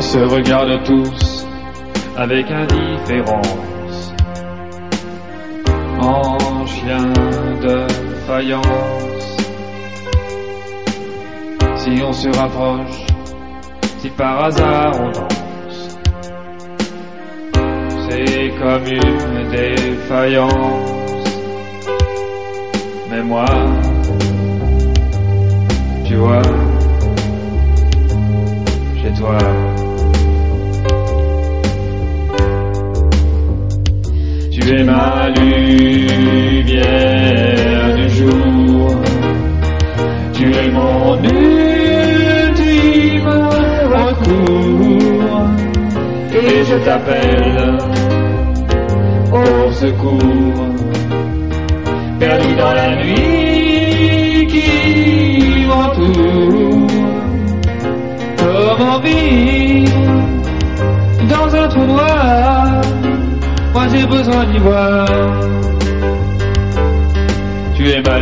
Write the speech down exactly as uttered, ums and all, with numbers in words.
se regardent tous avec indifférence, en chien de faïence. Si on se rapproche, si par hasard on danse, c'est comme une défaillance. Mais moi, tu vois, chez toi, tu es ma lumière du jour, tu es mon ultime recours, et je t'appelle au secours, perdu dans la nuit qui m'entoure. Comment vivre dans un trou noir? Moi j'ai besoin d'y voir. Tu es ma